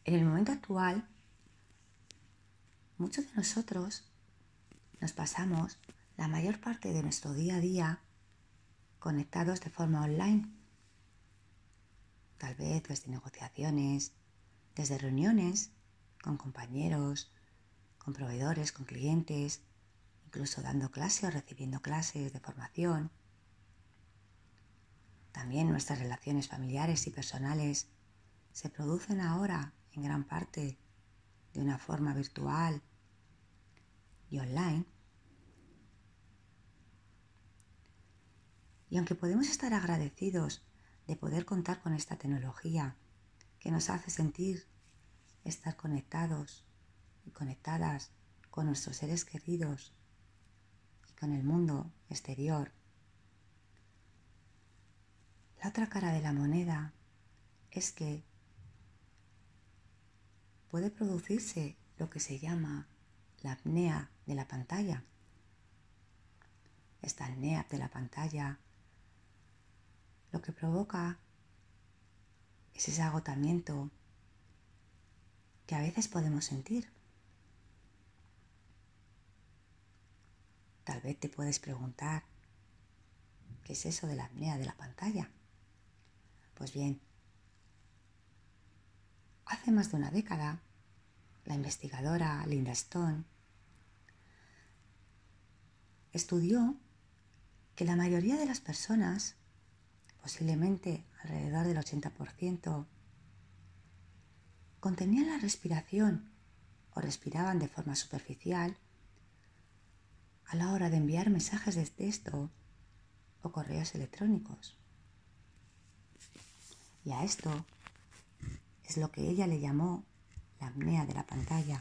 En el momento actual, muchos de nosotros nos pasamos la mayor parte de nuestro día a día conectados de forma online. Tal vez desde negociaciones, desde reuniones con compañeros, con proveedores, con clientes, incluso dando clases o recibiendo clases de formación. También nuestras relaciones familiares y personales se producen ahora en gran parte de una forma virtual y online. Y aunque podemos estar agradecidos de poder contar con esta tecnología que nos hace sentir estar conectados y conectadas con nuestros seres queridos y con el mundo exterior, la otra cara de la moneda es que puede producirse lo que se llama la apnea de la pantalla. Esta apnea de la pantalla lo que provoca es ese agotamiento que a veces podemos sentir. Tal vez te puedes preguntar, ¿qué es eso de la apnea de la pantalla? Pues bien, hace más de una década, la investigadora Linda Stone estudió que la mayoría de las personas, posiblemente alrededor del 80%, contenían la respiración o respiraban de forma superficial a la hora de enviar mensajes de texto o correos electrónicos. Y a esto es lo que ella le llamó la apnea de la pantalla.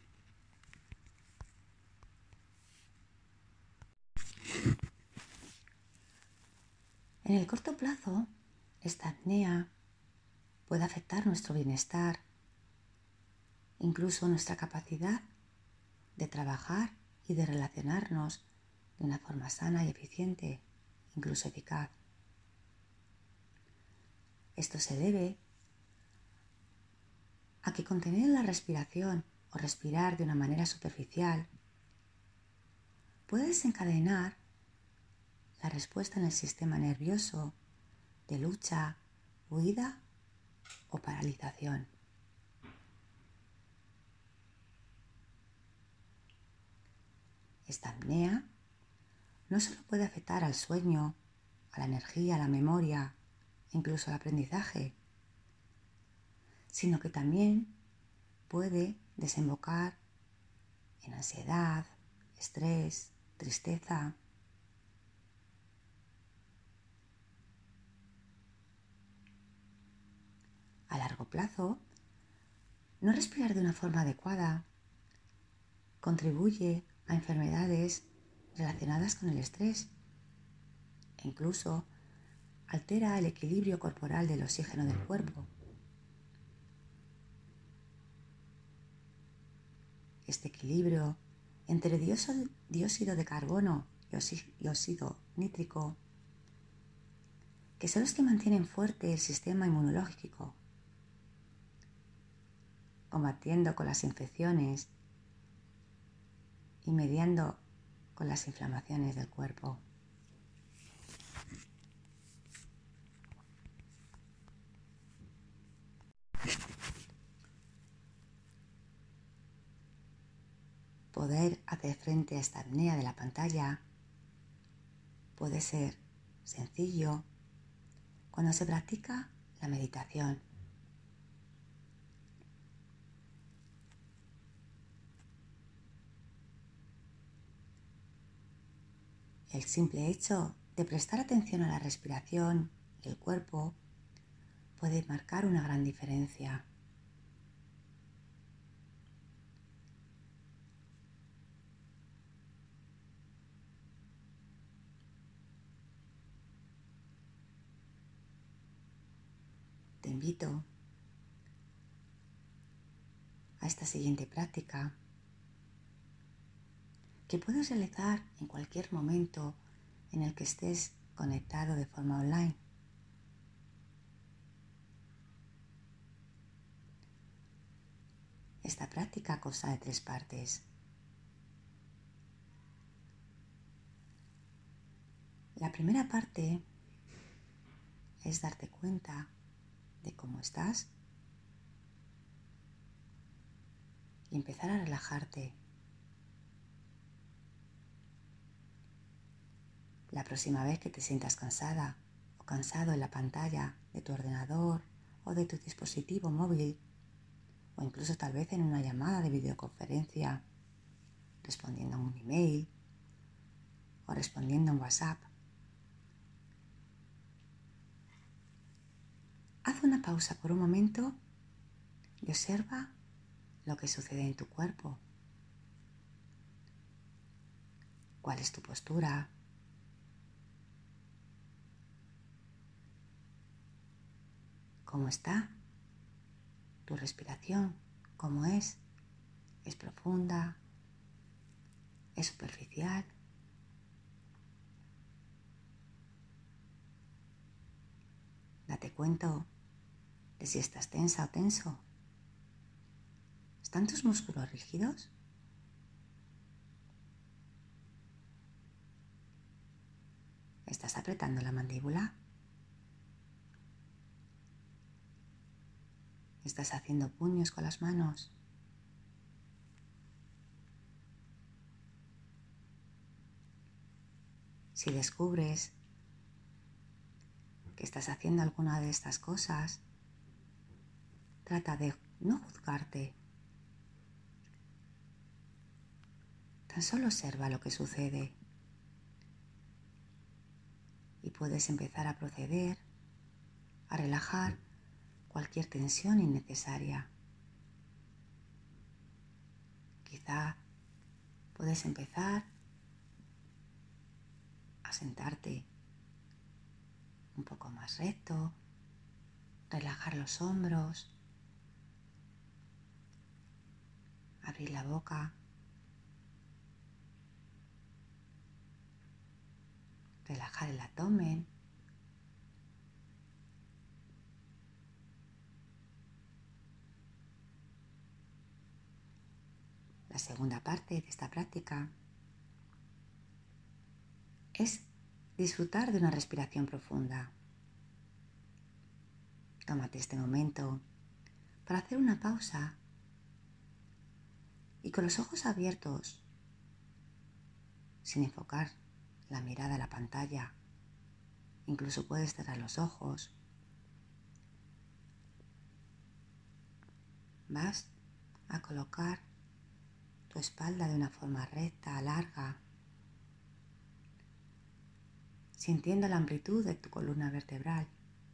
En el corto plazo, esta apnea puede afectar nuestro bienestar, incluso nuestra capacidad de trabajar y de relacionarnos de una forma sana y eficiente, incluso eficaz. Esto se debe a que contener la respiración o respirar de una manera superficial puede desencadenar la respuesta en el sistema nervioso de lucha, huida o paralización. Esta apnea no solo puede afectar al sueño, a la energía, a la memoria, incluso al aprendizaje, sino que también puede desembocar en ansiedad, estrés, tristeza. A largo plazo, no respirar de una forma adecuada contribuye a enfermedades relacionadas con el estrés e incluso altera el equilibrio corporal del oxígeno del cuerpo. Este equilibrio entre dióxido de carbono y óxido nítrico, que son los que mantienen fuerte el sistema inmunológico, combatiendo con las infecciones y mediando con las inflamaciones del cuerpo. Poder hacer frente a esta apnea de la pantalla puede ser sencillo cuando se practica la meditación. El simple hecho de prestar atención a la respiración y el cuerpo puede marcar una gran diferencia. Te invito a esta siguiente práctica que puedes realizar en cualquier momento en el que estés conectado de forma online. Esta práctica consta de 3 partes. La primera parte es darte cuenta de cómo estás y empezar a relajarte. La próxima vez que te sientas cansada o cansado en la pantalla de tu ordenador o de tu dispositivo móvil, o incluso tal vez en una llamada de videoconferencia, respondiendo a un email o respondiendo a un WhatsApp, haz una pausa por un momento y observa lo que sucede en tu cuerpo. ¿Cuál es tu postura? ¿Cómo está tu respiración? ¿Cómo es? ¿Es profunda? ¿Es superficial? Date cuenta de si estás tensa o tenso. ¿Están tus músculos rígidos? ¿Estás apretando la mandíbula? ¿Estás haciendo puños con las manos? Si descubres que estás haciendo alguna de estas cosas, trata de no juzgarte. Tan solo observa lo que sucede y puedes empezar a proceder a relajar cualquier tensión innecesaria. Quizá puedes empezar a sentarte un poco más recto, relajar los hombros, abrir la boca, relajar el abdomen. La segunda parte de esta práctica es disfrutar de una respiración profunda. Tómate este momento para hacer una pausa y con los ojos abiertos, sin enfocar la mirada a la pantalla, incluso puedes cerrar los ojos, vas a colocar tu espalda de una forma recta, larga, sintiendo la amplitud de tu columna vertebral.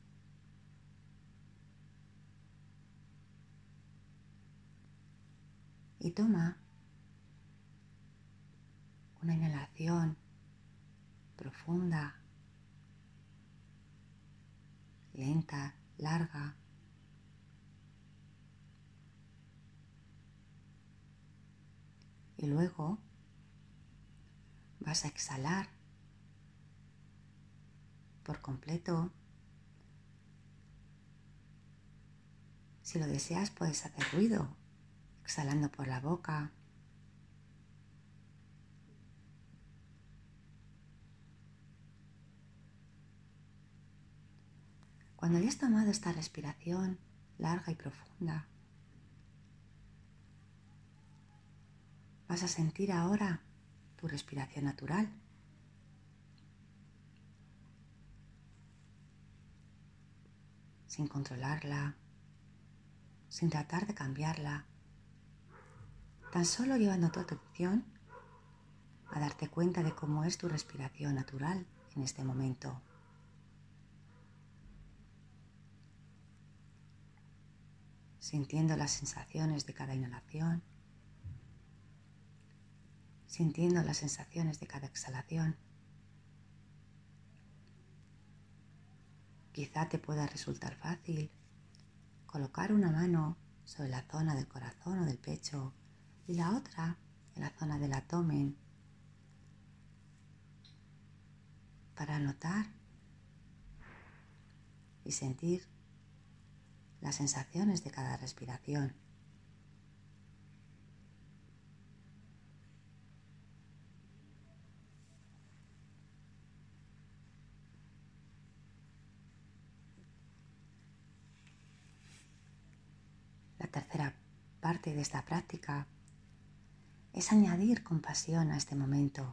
Y toma una inhalación profunda, lenta, larga. Y luego vas a exhalar por completo. Si lo deseas, puedes hacer ruido, exhalando por la boca. Cuando hayas tomado esta respiración larga y profunda, vas a sentir ahora tu respiración natural. Sin controlarla, sin tratar de cambiarla, tan solo llevando tu atención a darte cuenta de cómo es tu respiración natural en este momento. Sintiendo las sensaciones de cada inhalación, sintiendo las sensaciones de cada exhalación. Quizá te pueda resultar fácil colocar una mano sobre la zona del corazón o del pecho y la otra en la zona del abdomen para notar y sentir las sensaciones de cada respiración. La tercera parte de esta práctica es añadir compasión a este momento.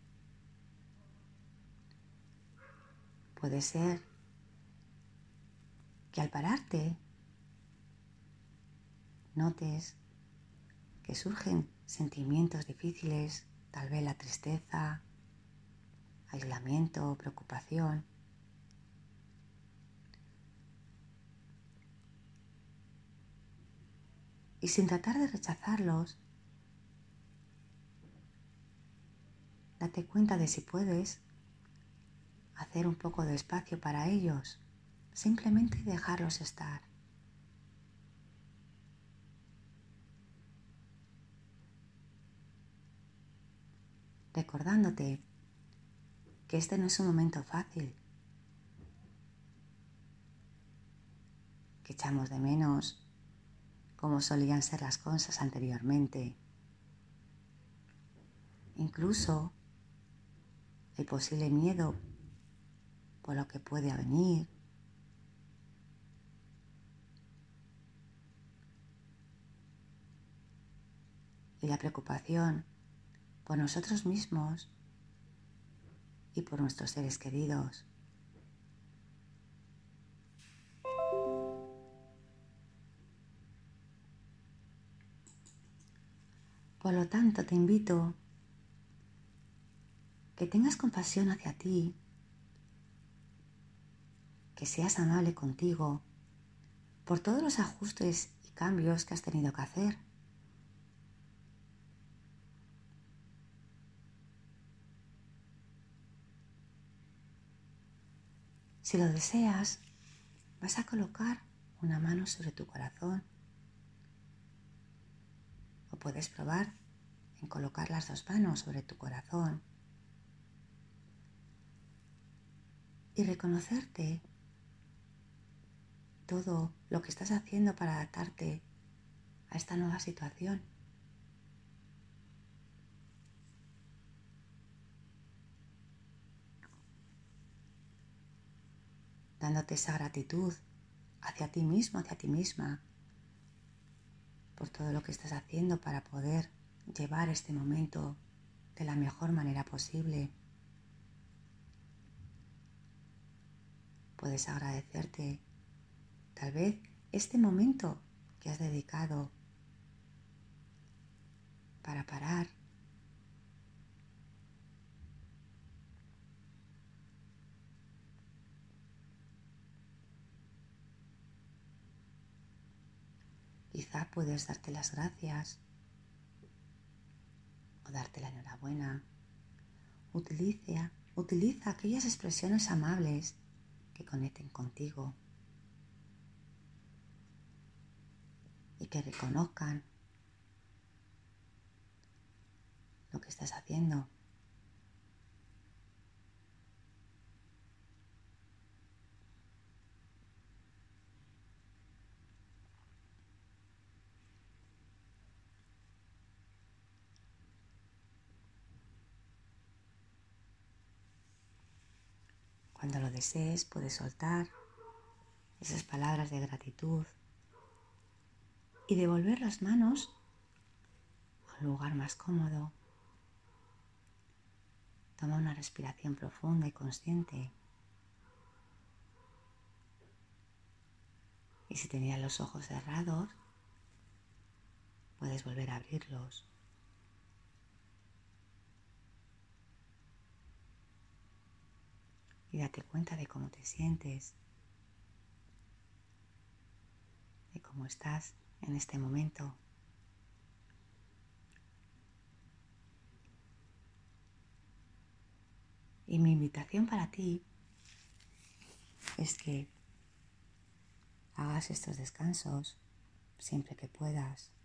Puede ser que al pararte notes que surgen sentimientos difíciles, tal vez la tristeza, aislamiento, preocupación. Y sin tratar de rechazarlos, date cuenta de si puedes hacer un poco de espacio para ellos, simplemente dejarlos estar. Recordándote que este no es un momento fácil, que echamos de menos cómo solían ser las cosas anteriormente. Incluso el posible miedo por lo que puede venir. Y la preocupación por nosotros mismos y por nuestros seres queridos. Por lo tanto, te invito que tengas compasión hacia ti, que seas amable contigo por todos los ajustes y cambios que has tenido que hacer. Si lo deseas, vas a colocar una mano sobre tu corazón o puedes probar en colocar las dos manos sobre tu corazón y reconocerte todo lo que estás haciendo para adaptarte a esta nueva situación. Dándote esa gratitud hacia ti mismo, hacia ti misma, por todo lo que estás haciendo para poder llevar este momento de la mejor manera posible. Puedes agradecerte tal vez este momento que has dedicado para parar Quizá puedes darte las gracias o darte la enhorabuena. Utiliza aquellas expresiones amables que conecten contigo y que reconozcan lo que estás haciendo. Cuando lo desees, puedes soltar esas palabras de gratitud y devolver las manos a un lugar más cómodo. Toma una respiración profunda y consciente. Y si tenías los ojos cerrados, puedes volver a abrirlos. Y date cuenta de cómo te sientes, de cómo estás en este momento. Y mi invitación para ti es que hagas estos descansos siempre que puedas.